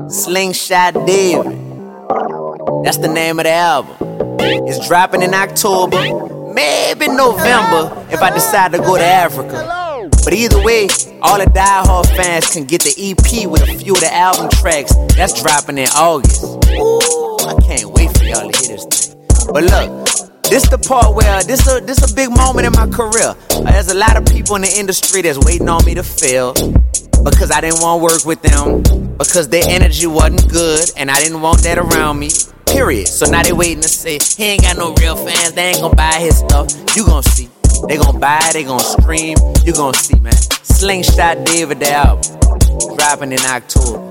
Slingshot David. That's the name of the album. It's dropping in October, maybe November if I decide to go to Africa. But either way, all the die-hard fans can get the EP with a few of the album tracks. That's dropping in August. Ooh, I can't wait for y'all to hear this thing. But look, this the part where this a big moment in my career. There's a lot of people in the industry that's waiting on me to fail because I didn't want to work with them, because their energy wasn't good and I didn't want that around me. Period. So now they waiting to say he ain't got no real fans, they ain't gonna buy his stuff. You gonna see. They gonna buy, they gonna stream. You gonna see, man. Slingshot David, the album, dropping in October.